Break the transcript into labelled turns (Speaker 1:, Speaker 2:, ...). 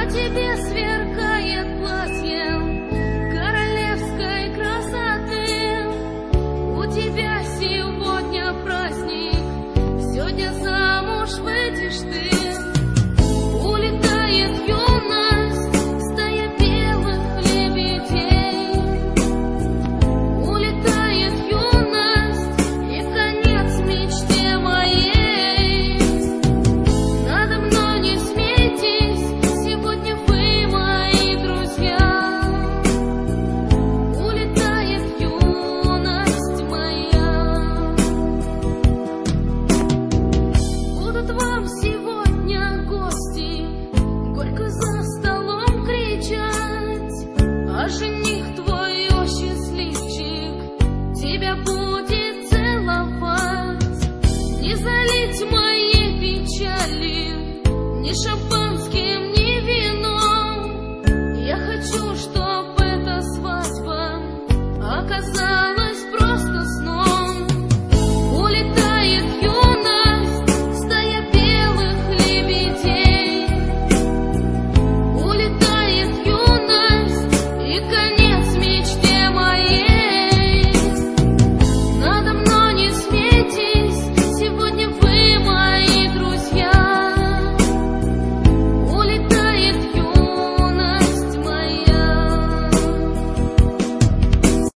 Speaker 1: На тебе сверкает платье королевской красоты. У тебя сегодня праздник, сегодня замуж выйдешь ты. Улетает юность, стая белых лебедей. Улетает юность, и конец мечте моей. Надо мной не смейтесь, сегодня вы мои друзья. Улетает юность моя. Будут вам сегодня гости горько за столом кричать, а жених твой, о счастливчик, тебя будет